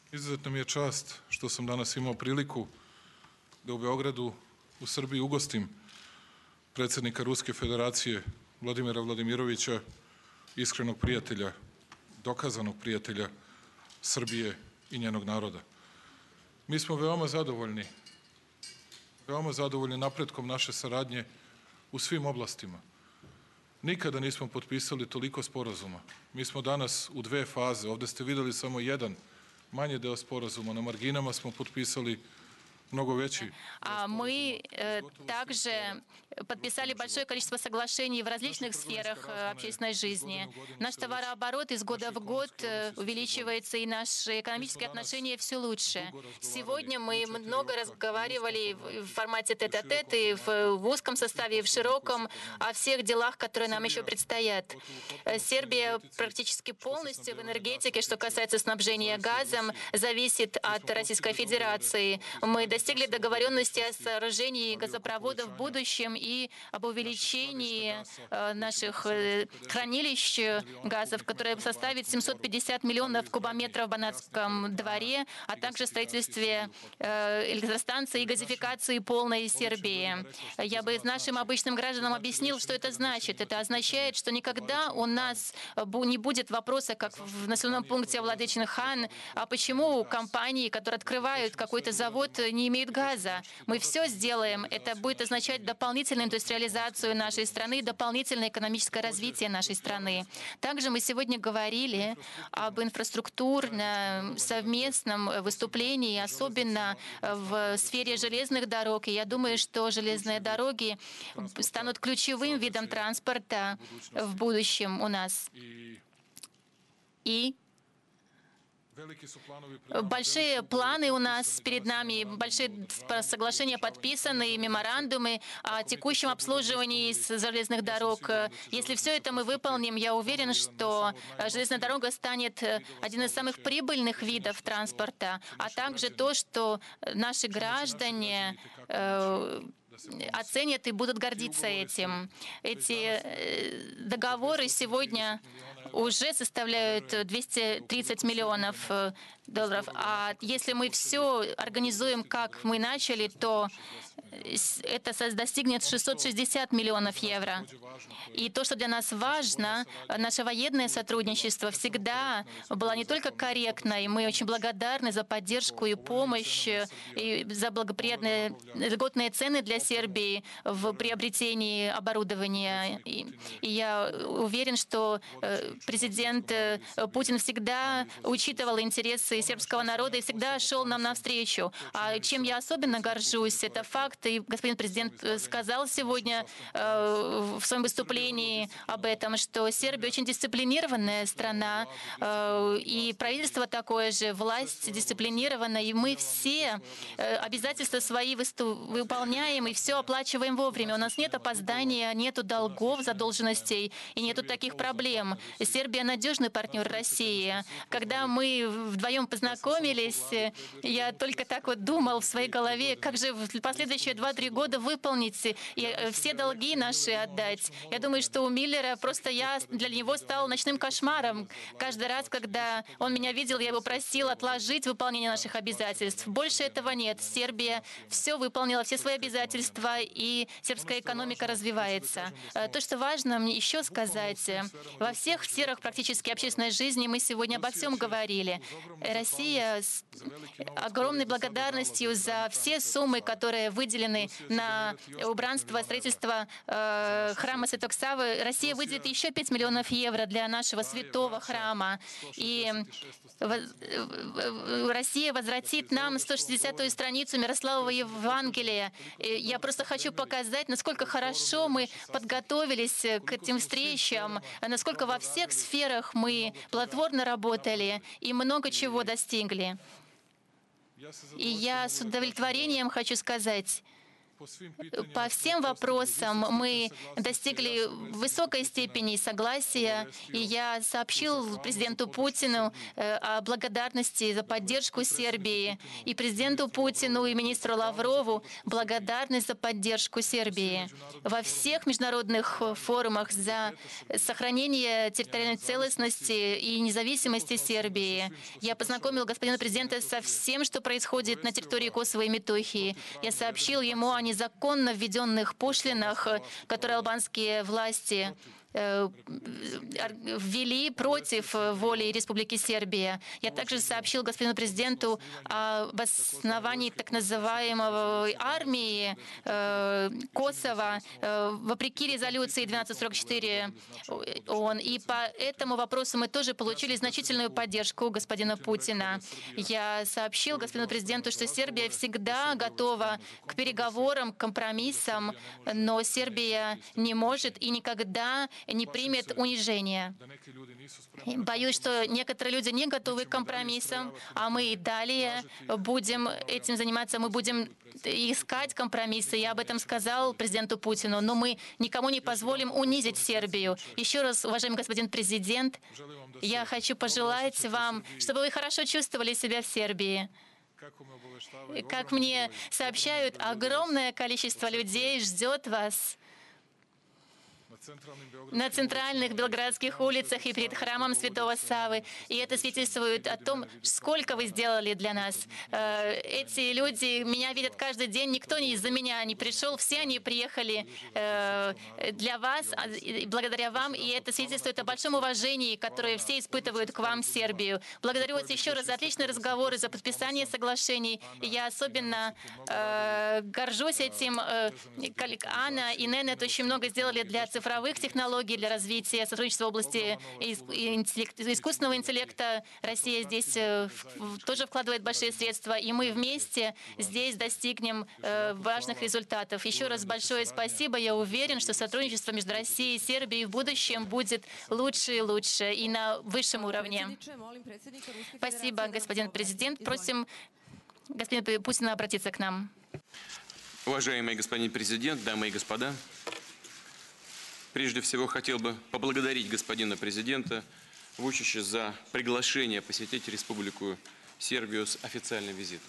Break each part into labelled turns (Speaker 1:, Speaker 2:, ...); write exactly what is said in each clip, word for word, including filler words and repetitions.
Speaker 1: Izuzetno mi je čast što sam danas imao priliku da u Beogradu, u Srbiji, ugostim predsjednika Ruske federacije Vladimira Vladimirovića, iskrenog prijatelja, dokazanog prijatelja Srbije i njenog naroda. Mi smo veoma zadovoljni, veoma zadovoljni napretkom naše saradnje u svim oblastima. Nikada nismo potpisali toliko sporazuma. Mi smo danas u dve faze. Ovde ste videli samo jedan manji deo sporazuma. На маргинама smo potpisali много veći.
Speaker 2: А мы э, также подписали большое количество соглашений в различных сферах э, общественной жизни. Наш товарооборот из года в год э, увеличивается, и наши экономические отношения все лучше. Сегодня мы много разговаривали в формате тет-а-тет и в, в узком составе, и в широком о всех делах, которые нам еще предстоят. Сербия практически полностью в энергетике, что касается снабжения газом, зависит от Российской Федерации. Мы достигли договоренности о сооружении газопроводов в будущем и об увеличении наших хранилищ газов, которое составит семьсот пятьдесят миллионов кубометров в Банатском дворе, а также строительстве электростанции и газификации полной Сербии. Я бы нашим обычным гражданам объяснил, что это значит. Это означает, что никогда у нас не будет вопроса, как в населенном пункте Владычин хан, а почему компании, которые открывают какой-то завод, не имеют газа. Мы все сделаем. Это будет означать дополнительную индустриализацию нашей страны, дополнительное экономическое развитие нашей страны. Также мы сегодня говорили об инфраструктурном совместном выступлении, особенно в сфере железных дорог. И я думаю, что железные дороги станут ключевым видом транспорта в будущем у нас. И большие планы у нас перед нами, большие соглашения подписаны, меморандумы о текущем обслуживании железных дорог. Если все это мы выполним, я уверен, что железная дорога станет одним из самых прибыльных видов транспорта, а также то, что наши граждане оценят и будут гордиться этим. Эти договоры сегодня уже составляют двести тридцать миллионов долларов. А если мы все организуем, как мы начали, то это достигнет шестьсот шестьдесят миллионов евро. И то, что для нас важно, наше военное сотрудничество всегда было не только корректно, и мы очень благодарны за поддержку и помощь, и за благоприятные льготные цены для Сербии в приобретении оборудования. И, и я уверен, что президент Путин всегда учитывал интересы сербского народа и всегда шел нам навстречу. А чем я особенно горжусь, это факт, и господин президент сказал сегодня э, в своем выступлении об этом, что Сербия очень дисциплинированная страна, э, и правительство такое же, власть дисциплинирована, и мы все э, обязательства свои выполняем и все оплачиваем вовремя. У нас нет опоздания, нету долгов, задолженностей и нету таких проблем. Сербия — надежный партнер России. Когда мы вдвоем познакомились, я только так вот думал в своей голове, как же в последующие два-три года выполнить и все долги наши отдать. Я думаю, что у Миллера просто я для него стал ночным кошмаром. Каждый раз, когда он меня видел, я его просил отложить выполнение наших обязательств. Больше этого нет. Сербия все выполнила, все свои обязательства, и сербская экономика развивается. То, что важно мне еще сказать, во всех сферах практически общественной жизни мы сегодня обо всем говорили. Россия с огромной благодарностью за все суммы, которые выделены на убранство, строительство э, храма Святой Оксавы, Россия выделит еще пять миллионов евро для нашего святого храма. И Россия возвратит нам сто шестидесятую страницу Мирославова Евангелия. И я просто хочу показать, насколько хорошо мы подготовились к этим встречам, насколько во всех сферах мы плодотворно работали и много чего достигли. И я с удовлетворением хочу сказать, По всем вопросам мы достигли высокой степени согласия, и я сообщил президенту Путину о благодарности за поддержку Сербии, и президенту Путину, и министру Лаврову благодарность за поддержку Сербии во всех международных форумах за сохранение территориальной целостности и независимости Сербии. Я познакомил господина президента со всем, что происходит на территории Косово и Метохии. Я сообщил ему о незаконно введенных пошлинах, которые албанские власти ввели против воли Республики Сербия. Я также сообщил господину президенту об основании так называемой армии Косово вопреки резолюции двенадцать сорок четыре ООН. И по этому вопросу мы тоже получили значительную поддержку господина Путина. Я сообщил господину президенту, что Сербия всегда готова к переговорам, к компромиссам, но Сербия не может и никогда не примет унижение. Боюсь, что некоторые люди не готовы к компромиссам, а мы и далее будем этим заниматься, мы будем искать компромиссы. Я об этом сказал президенту Путину, но мы никому не позволим унизить Сербию. Еще раз, уважаемый господин президент, я хочу пожелать вам, чтобы вы хорошо чувствовали себя в Сербии. Как мне сообщают, огромное количество людей ждет вас на центральных белградских улицах и перед храмом Святого Саввы. И это свидетельствует о том, сколько вы сделали для нас. Эти люди меня видят каждый день, никто не из-за меня не пришел, все они приехали для вас, благодаря вам, и это свидетельствует о большом уважении, которое все испытывают к вам, Сербию. Благодарю вас еще раз за отличные разговоры, за подписание соглашений. Я особенно горжусь этим. Анна и Ненет очень много сделали для цифровых технологий, для развития сотрудничества в области искусственного интеллекта. Россия здесь тоже вкладывает большие средства, и мы вместе здесь достигнем важных результатов. Еще раз большое спасибо. Я уверен, что сотрудничество между Россией и Сербией в будущем будет лучше и лучше, и на высшем уровне. Спасибо, господин президент. Просим господина Путина обратиться к нам.
Speaker 3: Уважаемый господин президент, дамы и господа, прежде всего хотел бы поблагодарить господина президента Вучича за приглашение посетить Республику Сербию с официальным визитом.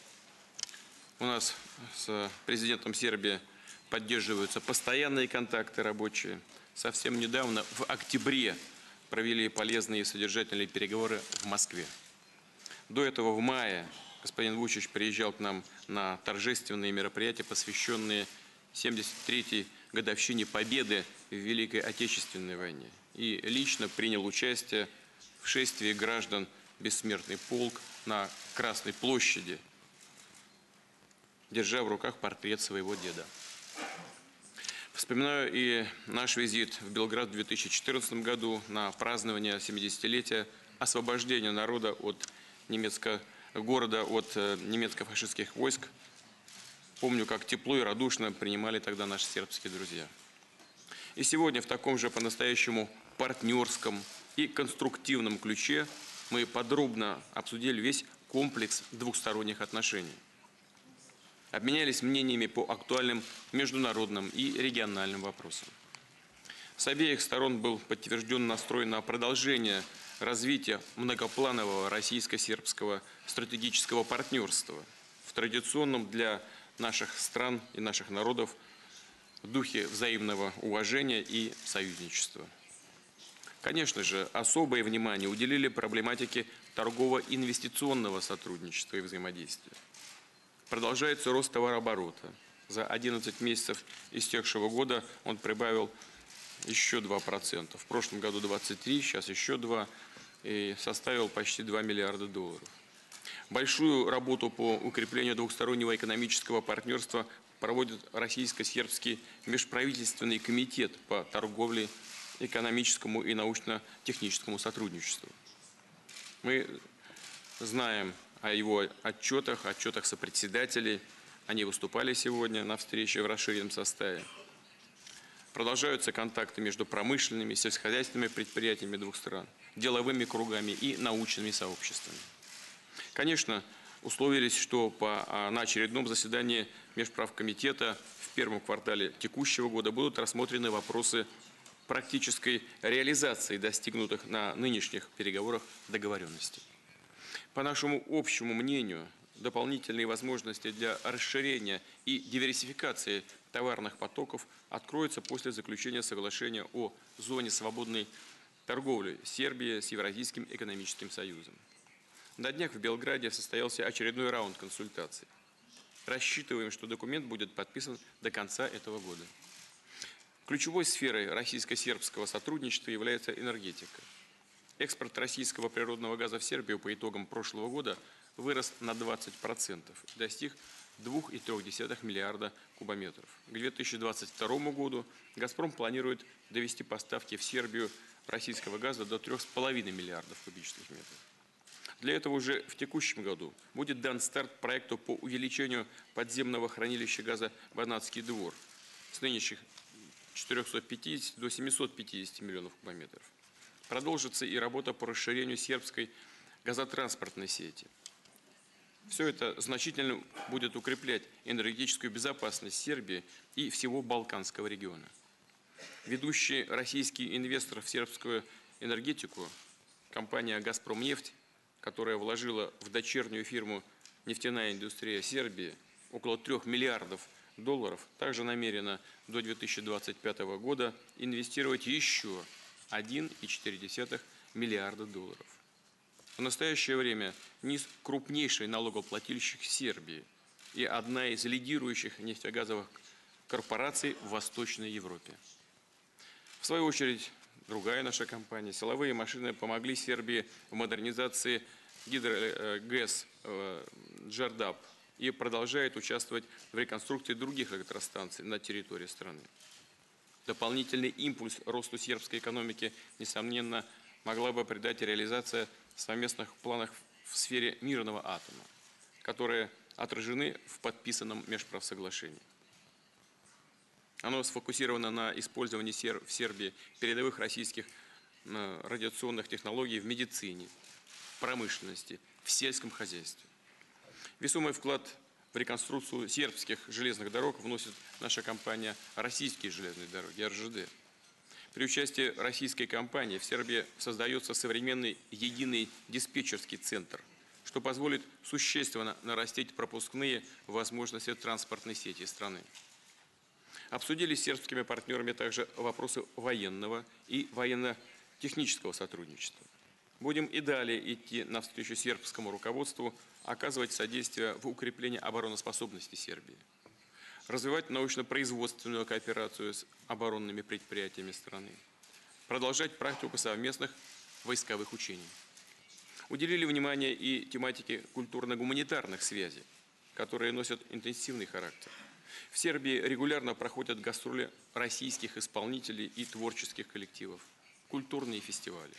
Speaker 3: У нас с президентом Сербии поддерживаются постоянные контакты рабочие. Совсем недавно, в октябре, провели полезные и содержательные переговоры в Москве. До этого в мае господин Вучич приезжал к нам на торжественные мероприятия, посвященные семьдесят третьей годовщине победы в Великой Отечественной войне, и лично принял участие в шествии граждан «Бессмертный полк» на Красной площади, держа в руках портрет своего деда. Вспоминаю и наш визит в Белград в две тысячи четырнадцатом году на празднование семидесятилетия освобождения народа от немецкого города от немецко-фашистских войск. Помню, как тепло и радушно принимали тогда наши сербские друзья. И сегодня в таком же по-настоящему партнерском и конструктивном ключе мы подробно обсудили весь комплекс двухсторонних отношений. Обменялись мнениями по актуальным международным и региональным вопросам. С обеих сторон был подтвержден настрой на продолжение развития многопланового российско-сербского стратегического партнерства в традиционном для наших стран и наших народов в духе взаимного уважения и союзничества. Конечно же, особое внимание уделили проблематике торгово-инвестиционного сотрудничества и взаимодействия. Продолжается рост товарооборота. За одиннадцать месяцев истекшего года он прибавил еще два процента. В прошлом году двадцать три, сейчас еще два, и составил почти два миллиарда долларов. Большую работу по укреплению двухстороннего экономического партнерства проводит Российско-сербский межправительственный комитет по торговле, экономическому и научно-техническому сотрудничеству. Мы знаем о его отчетах, отчетах сопредседателей. Они выступали сегодня на встрече в расширенном составе. Продолжаются контакты между промышленными, сельскохозяйственными предприятиями двух стран, деловыми кругами и научными сообществами. Конечно, Условились, что по, на очередном заседании Межправкомитета в первом квартале текущего года будут рассмотрены вопросы практической реализации достигнутых на нынешних переговорах договоренностей. По нашему общему мнению, дополнительные возможности для расширения и диверсификации товарных потоков откроются после заключения соглашения о зоне свободной торговли Сербии с Евразийским экономическим союзом. На днях в Белграде состоялся очередной раунд консультаций. Рассчитываем, что документ будет подписан до конца этого года. Ключевой сферой российско-сербского сотрудничества является энергетика. Экспорт российского природного газа в Сербию по итогам прошлого года вырос на двадцать процентов и достиг двух целых трёх десятых миллиарда кубометров. К две тысячи двадцать второму году «Газпром» планирует довести поставки в Сербию российского газа до трёх с половиной миллиардов кубических метров. Для этого уже в текущем году будет дан старт проекту по увеличению подземного хранилища газа «Банатский двор» с нынешних четырёхсот пятидесяти до семисот пятидесяти миллионов кубометров. Продолжится и работа по расширению сербской газотранспортной сети. Все это значительно будет укреплять энергетическую безопасность Сербии и всего Балканского региона. Ведущий российский инвестор в сербскую энергетику, компания «Газпромнефть», которая вложила в дочернюю фирму «Нефтяная индустрия Сербии» около трёх миллиардов долларов, также намерена до две тысячи двадцать пятого года инвестировать еще один целых четыре десятых миллиарда долларов. В настоящее время НИС – крупнейший налогоплательщик Сербии и одна из лидирующих нефтегазовых корпораций в Восточной Европе. В свою очередь, другая наша компания «Силовые машины» помогли Сербии в модернизации гидрогэс «Джардап» и продолжает участвовать в реконструкции других электростанций на территории страны. Дополнительный импульс росту сербской экономики, несомненно, могла бы придать реализация совместных планов в сфере мирного атома, которые отражены в подписанном межправсоглашении. Оно сфокусировано на использовании в Сербии передовых российских радиационных технологий в медицине, промышленности, в сельском хозяйстве. Весомый вклад в реконструкцию сербских железных дорог вносит наша компания «Российские железные дороги» эр жэ дэ. При участии российской компании в Сербии создается современный единый диспетчерский центр, что позволит существенно нарастить пропускные возможности транспортной сети страны. Обсудили с сербскими партнерами также вопросы военного и военно-технического сотрудничества. Будем и далее идти навстречу сербскому руководству, оказывать содействие в укреплении обороноспособности Сербии, развивать научно-производственную кооперацию с оборонными предприятиями страны, продолжать практику совместных войсковых учений. Уделили внимание и тематике культурно-гуманитарных связей, которые носят интенсивный характер. В Сербии регулярно проходят гастроли российских исполнителей и творческих коллективов, культурные фестивали.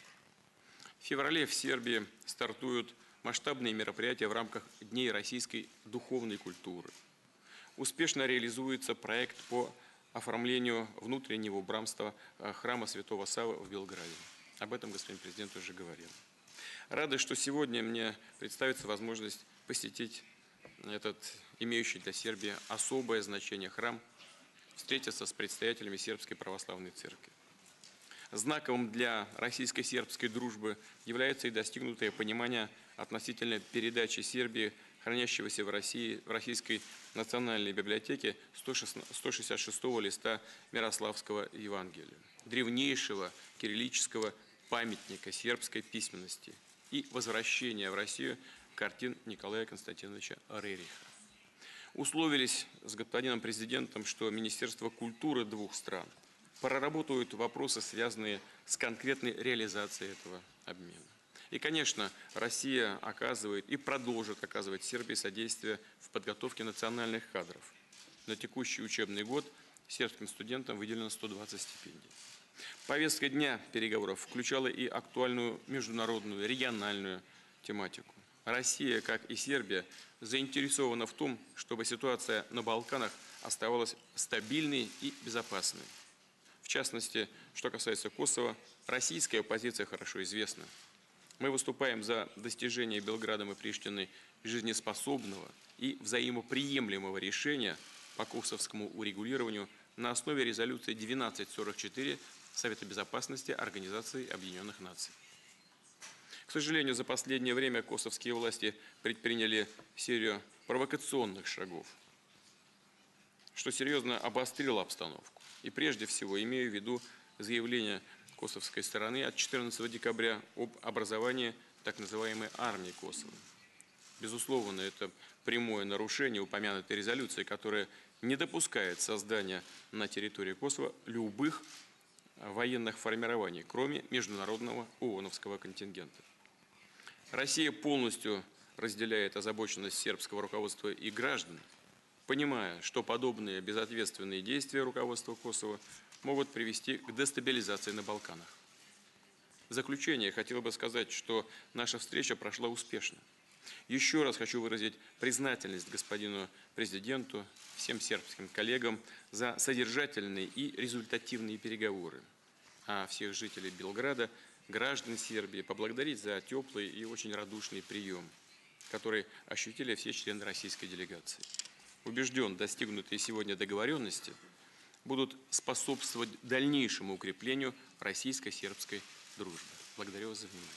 Speaker 3: В феврале в Сербии стартуют масштабные мероприятия в рамках Дней российской духовной культуры. Успешно реализуется проект по оформлению внутреннего убранства храма Святого Саввы в Белграде. Об этом господин президент уже говорил. Рады, что сегодня мне представится возможность посетить этот имеющий для Сербии особое значение храм, встретиться с представителями Сербской Православной Церкви. Знаковым для российско-сербской дружбы является и достигнутое понимание относительно передачи Сербии, хранящегося в России, в Российской национальной библиотеке сто шестьдесят шестого листа Мирославского Евангелия, древнейшего кириллического памятника сербской письменности и возвращения в Россию картин Николая Константиновича Рериха. Условились с господином президентом, что Министерство культуры двух стран проработают вопросы, связанные с конкретной реализацией этого обмена. И, конечно, Россия оказывает и продолжит оказывать Сербии содействие в подготовке национальных кадров. На текущий учебный год сербским студентам выделено сто двадцать стипендий. Повестка дня переговоров включала и актуальную международную, региональную тематику. Россия, как и Сербия, заинтересована в том, чтобы ситуация на Балканах оставалась стабильной и безопасной. В частности, что касается Косово, российская позиция хорошо известна. Мы выступаем за достижение Белградом и Приштиной жизнеспособного и взаимоприемлемого решения по косовскому урегулированию на основе резолюции двенадцать сорок четыре Совета Безопасности Организации Объединенных Наций. К сожалению, за последнее время косовские власти предприняли серию провокационных шагов, что серьезно обострило обстановку. И прежде всего имею в виду заявление косовской стороны от четырнадцатого декабря об образовании так называемой армии Косово. Безусловно, это прямое нарушение упомянутой резолюции, которая не допускает создания на территории Косово любых военных формирований, кроме международного ООНовского контингента. Россия полностью разделяет озабоченность сербского руководства и граждан, понимая, что подобные безответственные действия руководства Косово могут привести к дестабилизации на Балканах. В заключение хотел бы сказать, что наша встреча прошла успешно. Еще раз хочу выразить признательность господину президенту, всем сербским коллегам за содержательные и результативные переговоры. А всех жителей Белграда, граждан Сербии, поблагодарить за теплый и очень радушный прием, который ощутили все члены российской делегации. Убежден, достигнутые сегодня договоренности будут способствовать дальнейшему укреплению российско-сербской дружбы. Благодарю вас за внимание.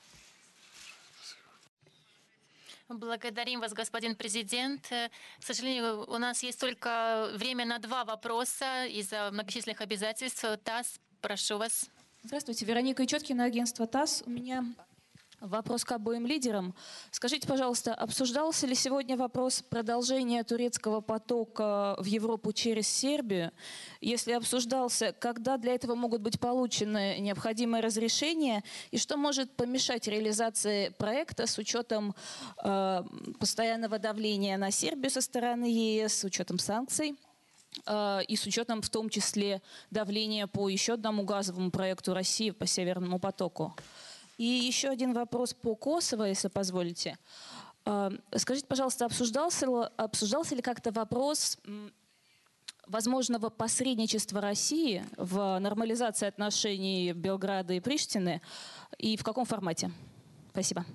Speaker 2: Благодарим вас, господин президент. К сожалению, у нас есть только время на два вопроса из-за многочисленных обязательств. ТАСС, прошу вас.
Speaker 4: Здравствуйте, Вероника Ичеткина, агентство ТАСС. У меня вопрос к обоим лидерам. Скажите, пожалуйста, обсуждался ли сегодня вопрос продолжения турецкого потока в Европу через Сербию? Если обсуждался, когда для этого могут быть получены необходимые разрешения, и что может помешать реализации проекта с учетом э, постоянного давления на Сербию со стороны ЕС, с учетом санкций? И с учетом в том числе давления по еще одному газовому проекту России по Северному потоку. И еще один вопрос по Косово, если позволите. Скажите, пожалуйста, обсуждался, обсуждался ли как-то вопрос возможного посредничества России в нормализации отношений Белграда и Приштины, и в каком формате? Спасибо.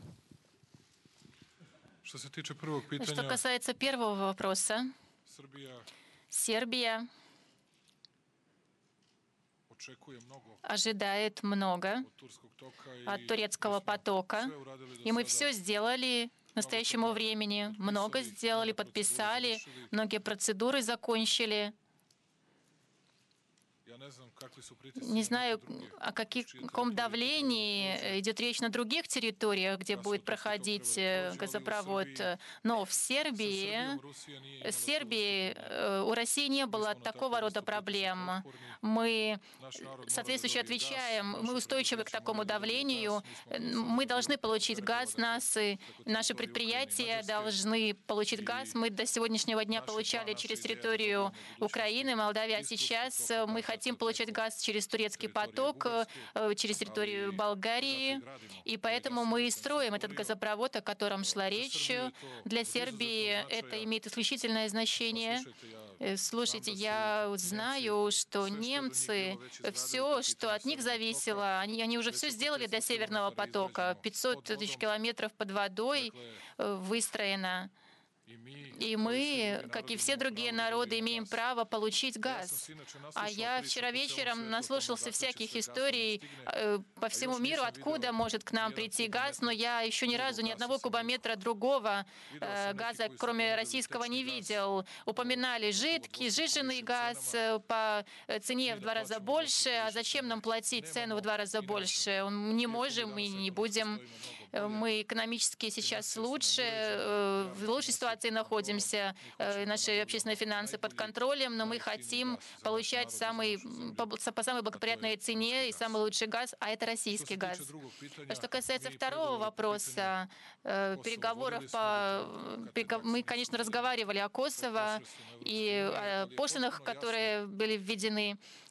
Speaker 1: Что се тиче prvog pitanja,
Speaker 2: Что касается первого вопроса,
Speaker 1: Srbija
Speaker 2: Сербия
Speaker 1: očekuje mnogo
Speaker 2: ожидает много
Speaker 1: od turskog toka i
Speaker 2: от турецкого потока,
Speaker 1: sve uradili do
Speaker 2: и мы
Speaker 1: sada.
Speaker 2: все сделали к настоящему времени. Много сделали, подписали, многие процедуры закончили.
Speaker 1: Ja ne znam kakvi su pritisci
Speaker 2: Не
Speaker 1: na
Speaker 2: знаю,
Speaker 1: neke druge
Speaker 2: о каких,
Speaker 1: čije
Speaker 2: каком
Speaker 1: teritorije
Speaker 2: давлении
Speaker 1: treba
Speaker 2: идет речь на других территориях, где будет проходить э, газопровод. Но в Сербии, в Сербии э, у России не было такого рода проблем. Мы соответствующе отвечаем, мы устойчивы к такому давлению. Мы должны получить газ, нас, и наши предприятия должны получить газ. Мы до сегодняшнего дня получали через территорию Украины, Молдавии, а сейчас мы хотим Хотим получать газ через турецкий поток, через территорию Болгарии, и поэтому мы и строим этот газопровод, о котором шла речь. Для Сербии это имеет исключительное значение. Слушайте, я знаю, что немцы, все, что от них зависело, они, они уже все сделали для Северного потока. пятьсот тысяч километров под водой выстроено. И мы, как и все другие народы, имеем право получить газ. А я вчера вечером наслушался всяких историй э, по всему миру, откуда может к нам прийти газ, но я еще ни разу ни одного кубометра другого э, газа, кроме российского, не видел. Упоминали жидкий, сжиженный газ э, по цене в два раза больше. А зачем нам платить цену в два раза больше? Не можем и не будем. Мы экономически сейчас лучше, э, в лучшей ситуации находимся, наши общественные финансы под контролем, но мы хотим получать самый, по, по самой благоприятной цене и самый лучший газ, а это российский газ. Что касается второго вопроса, переговоров по... Мы, конечно, разговаривали о Косово и о пошлинах, которые были введены.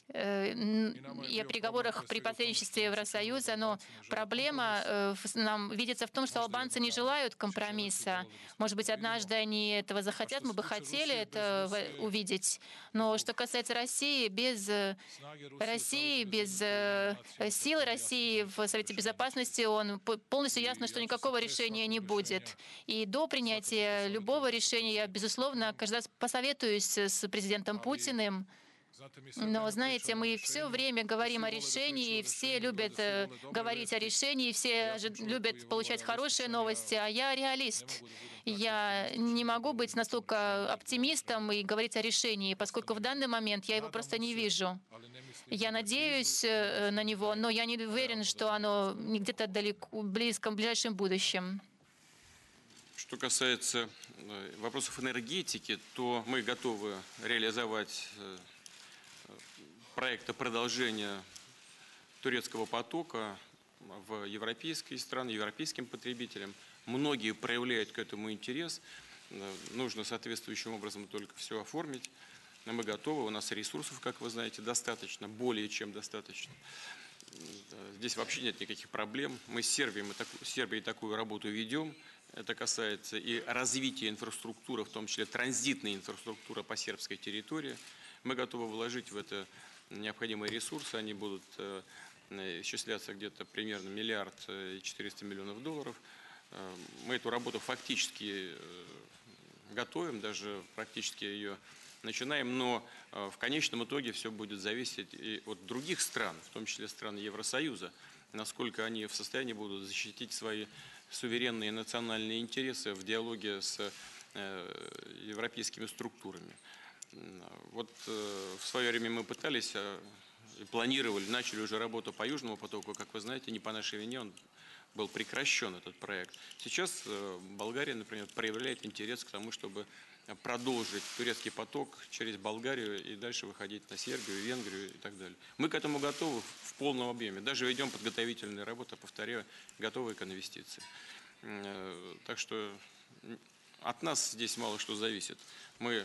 Speaker 2: и о переговорах при посредничестве Евросоюза, но проблема э, в- нам видится в том, что албанцы не желают компромисса. Может быть, однажды они этого захотят, мы бы хотели это в- увидеть. Но что касается России, без э, России, без э, силы России в Совете Безопасности, он п- полностью ясно, что никакого решения не будет. И до принятия любого решения я, безусловно, каждый раз посоветуюсь с президентом Путиным. Но, знаете, мы все время говорим о решении, все любят э, говорить о решении, все же любят получать хорошие новости, а я реалист. Я не могу быть настолько оптимистом и говорить о решении, поскольку в данный момент я его просто не вижу. Я надеюсь э, на него, но я не уверен, что оно не где-то далеко, близком, в ближайшем будущем.
Speaker 3: Что касается э, вопросов энергетики, то мы готовы реализовать э, проекта продолжения турецкого потока в европейские страны, европейским потребителям. Многие проявляют к этому интерес. Нужно соответствующим образом только все оформить. Но мы готовы, у нас ресурсов, как вы знаете, достаточно, более чем достаточно. Здесь вообще нет никаких проблем. Мы с Сербией, мы так, с Сербией такую работу ведем. Это касается и развития инфраструктуры, в том числе транзитной инфраструктуры по сербской территории. Мы готовы вложить в это необходимые ресурсы. Они будут э, исчисляться где-то примерно миллиард и четыреста миллионов долларов. Э, мы эту работу фактически э, готовим, даже практически ее начинаем, но э, в конечном итоге все будет зависеть и от других стран, в том числе стран Евросоюза, насколько они в состоянии будут защитить свои суверенные национальные интересы в диалоге с э, европейскими структурами. Вот э, в свое время мы пытались э, и планировали, начали уже работу по Южному потоку. Как вы знаете, не по нашей вине он был прекращен, этот проект. Сейчас э, Болгария, например, проявляет интерес к тому, чтобы продолжить турецкий поток через Болгарию и дальше выходить на Сербию, Венгрию и так далее. Мы к этому готовы в полном объеме. Даже ведем подготовительные работы, повторяю, готовы к инвестициям. Э, так что от нас здесь мало что зависит. Мы,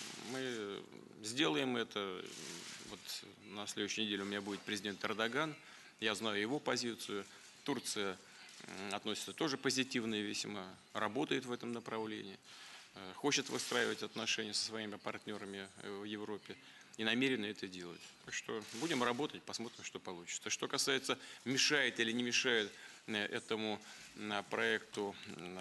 Speaker 3: мы сделаем это. Вот на следующей неделе у меня будет президент Эрдоган. Я знаю его позицию. Турция относится тоже позитивно и весьма, работает в этом направлении, хочет выстраивать отношения со своими партнерами в Европе и намерена это делать. Так что будем работать, посмотрим, что получится. Что касается, мешает или не мешает этому проекту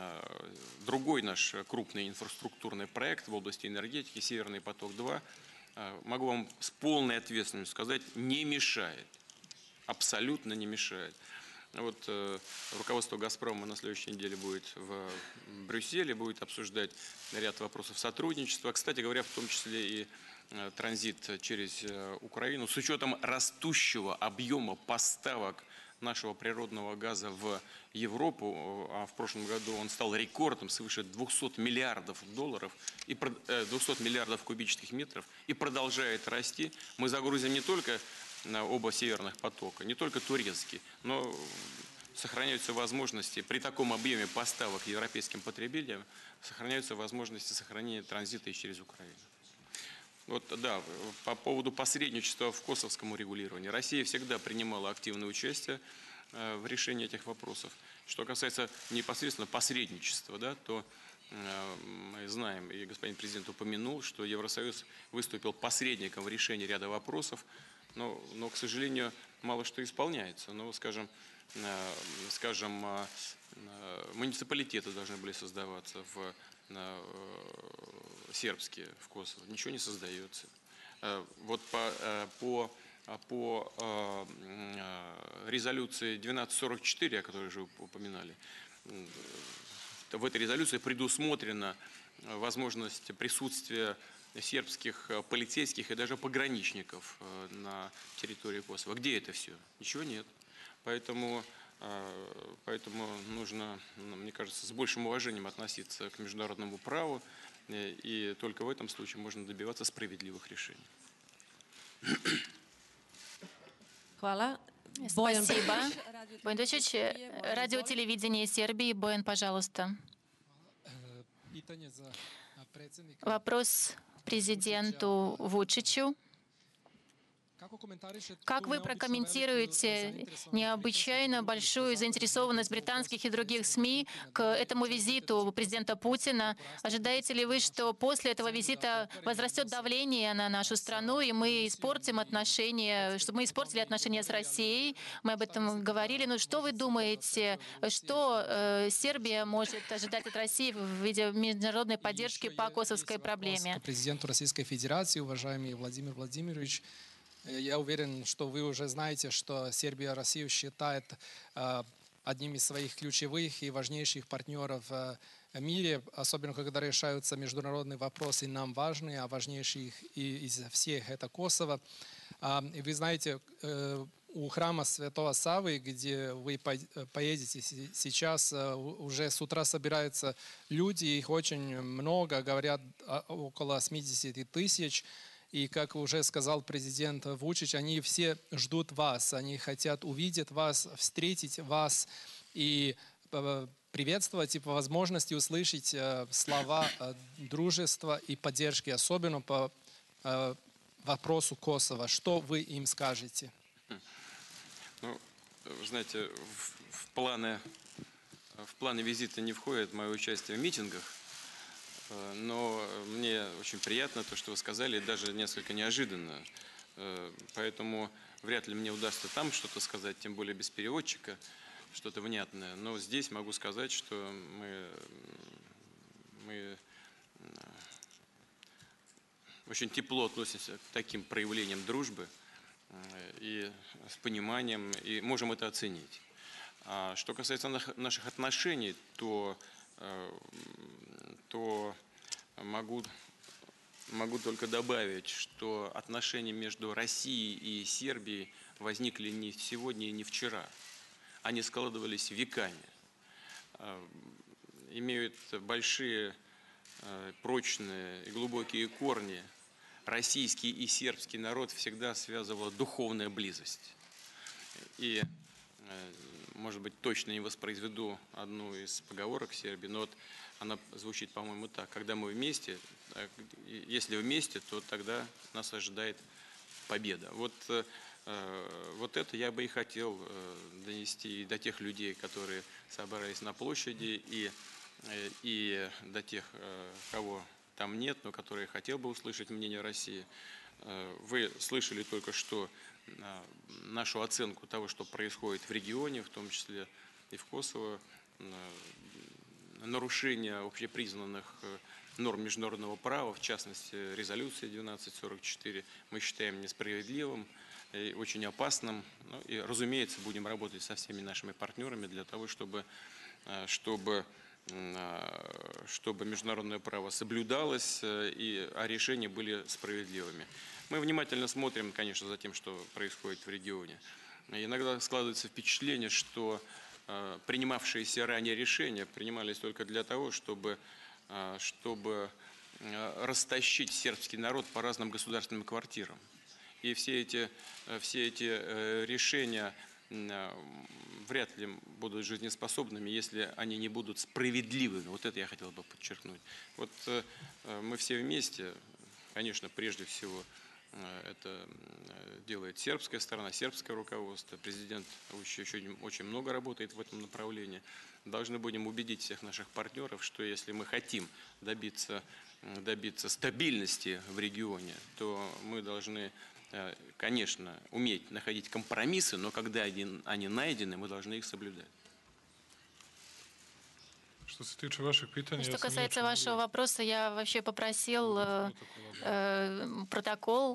Speaker 3: другой наш крупный инфраструктурный проект в области энергетики, Северный поток-два, могу вам с полной ответственностью сказать, не мешает, абсолютно не мешает. Вот э, руководство «Газпрома» на следующей неделе будет в Брюсселе, будет обсуждать ряд вопросов сотрудничества. Кстати говоря, в том числе и э, транзит через э, Украину. С учетом растущего объема поставок нашего природного газа в Европу, а в прошлом году он стал рекордом свыше двухсот миллиардов долларов, и э, двухсот миллиардов кубических метров, и продолжает расти, мы загрузим не только на оба северных потока, не только турецкий, но сохраняются возможности при таком объеме поставок европейским потребителям, сохраняются возможности сохранения транзита и через Украину. Вот, да, по поводу посредничества в косовском урегулировании. Россия всегда принимала активное участие э, в решении этих вопросов. Что касается непосредственно посредничества, да, то э, мы знаем, и господин президент упомянул, что Евросоюз выступил посредником в решении ряда вопросов. Но, но, к сожалению, мало что исполняется. Ну, скажем, э, скажем э, муниципалитеты должны были создаваться в э, сербские, в Косово. Ничего не создается. Э, вот по, э, по, по э, резолюции двенадцать сорок четыре, о которой уже упоминали, э, в этой резолюции предусмотрена возможность присутствия сербских полицейских и даже пограничников на территории Косово. Где это все? Ничего нет. Поэтому, поэтому нужно, мне кажется, с большим уважением относиться к международному праву, и только в этом случае можно добиваться справедливых решений.
Speaker 5: Хвала.
Speaker 2: Спасибо. Боян Дочич, радиотелевидение Сербии. Боян, пожалуйста. Вопрос президенту Вучичу. Как вы прокомментируете необычайно большую заинтересованность британских и других СМИ к этому визиту президента Путина? Ожидаете ли вы, что после этого визита возрастет давление на нашу страну, и мы испортим отношения, чтобы мы испортили отношения с Россией? Мы об этом говорили. Но что вы думаете, что э, Сербия может ожидать от России в виде международной поддержки по косовской проблеме?
Speaker 6: К президенту Российской Федерации, уважаемый Владимир Владимирович, я уверен, что вы уже знаете, что Сербия Россию считает э, одним из своих ключевых и важнейших партнеров э, в мире, особенно когда решаются международные вопросы, нам важные, а важнейших из всех это Косово. Э, и вы знаете, э, у храма Святого Саввы, где вы поедете сейчас, уже с утра собираются люди, их очень много, говорят около восемьдесят тысяч. И, как уже сказал президент Вучич, они все ждут вас, они хотят увидеть вас, встретить вас и приветствовать, и по возможности услышать слова дружества и поддержки, особенно по вопросу Косово. Что вы им скажете?
Speaker 3: Ну, вы знаете, в, в, планы, в планы визита не входит мое участие в митингах, но мне очень приятно то, что вы сказали, даже несколько неожиданно. Поэтому вряд ли мне удастся там что-то сказать, тем более без переводчика, что-то внятное. Но здесь могу сказать, что мы, мы очень тепло относимся к таким проявлениям дружбы и с пониманием, и можем это оценить. А что касается наших отношений, то, то могу, могу только добавить, что отношения между Россией и Сербией возникли не сегодня и не вчера. Они складывались веками, имеют большие, прочные и глубокие корни. Российский и сербский народ всегда связывала духовная близость. И, может быть, точно не воспроизведу одну из поговорок Сербии, но вот она звучит, по-моему, так. Когда мы вместе, если вместе, то тогда нас ожидает победа. Вот, вот это я бы и хотел донести до тех людей, которые собрались на площади, и, и до тех, кого там нет, но которые хотел бы услышать мнение России. Вы слышали только что нашу оценку того, что происходит в регионе, в том числе и в Косово, нарушение общепризнанных норм международного права, в частности, резолюции двенадцать сорок четыре, мы считаем несправедливым и очень опасным. Ну, и, разумеется, будем работать со всеми нашими партнерами для того, чтобы, чтобы чтобы международное право соблюдалось, и, а решения были справедливыми. Мы внимательно смотрим, конечно, за тем, что происходит в регионе. Иногда складывается впечатление, что э, принимавшиеся ранее решения принимались только для того, чтобы, э, чтобы э, растащить сербский народ по разным государственным квартирам. И все эти, все эти э, решения вряд ли будут жизнеспособными, если они не будут справедливыми. Вот это я хотел бы подчеркнуть. Вот э, мы все вместе, конечно, прежде всего, э, это делает сербская сторона, сербское руководство. Президент еще, еще очень много работает в этом направлении. Должны будем убедить всех наших партнеров, что если мы хотим добиться, добиться стабильности в регионе, то мы должны, конечно, уметь находить компромиссы, но когда они, они найдены, мы должны их соблюдать.
Speaker 1: Что касается ваших питаний,
Speaker 2: Что касается вашего вопроса, я вообще попросил э, э, протокол,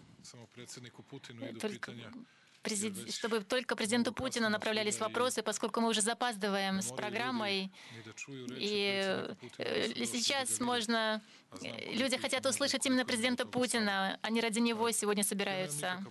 Speaker 2: только, президент, чтобы только президенту Путину направлялись вопросы, поскольку мы уже запаздываем с программой. И сейчас можно... Люди хотят услышать именно президента Путина, они ради него сегодня собираются.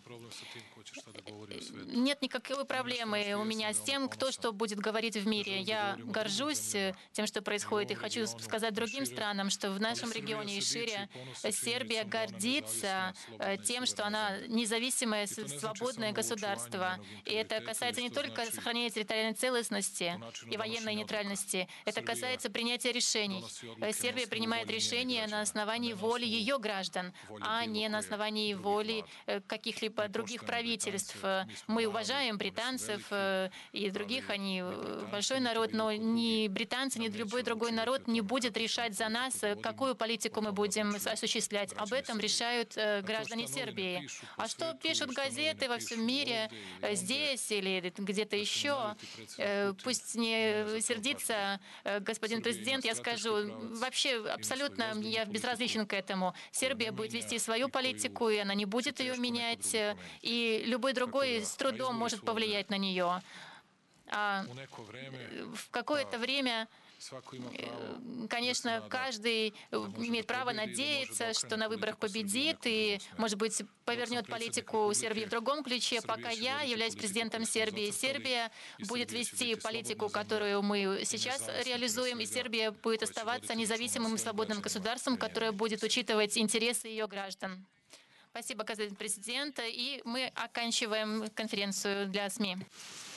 Speaker 2: Нет никакой проблемы у меня с тем, кто что будет говорить в мире. Я горжусь тем, что происходит, и хочу сказать другим странам, что в нашем регионе и шире Сербия гордится тем, что она независимое, свободное государство. И это касается не только сохранения территориальной целостности и военной нейтральности, это касается принятия решений. Сербия принимает решения на основании воли ее граждан, а не на основании воли э, каких-либо других правительств. Мы уважаем британцев э, и других, они э, большой народ, но ни британцы, ни любой другой народ не будет решать за нас, э, какую политику мы будем осуществлять. Об этом решают э, граждане Сербии. А что пишут газеты во всем мире, э, здесь или где-то еще, э, пусть не сердится э, господин президент, я скажу, вообще абсолютно я безразличен к этому. Сербия будет вести свою политику, и она не будет ее менять, э, и любой другой с трудом может повлиять на нее. А в какое-то время, конечно, каждый имеет право надеяться, что на выборах победит и, может быть, повернет политику Сербии в другом ключе. Пока я являюсь президентом Сербии, Сербия будет вести политику, которую мы сейчас реализуем, и Сербия будет оставаться независимым и свободным государством, которое будет учитывать интересы ее граждан. Спасибо, господин президент. И мы оканчиваем конференцию для СМИ.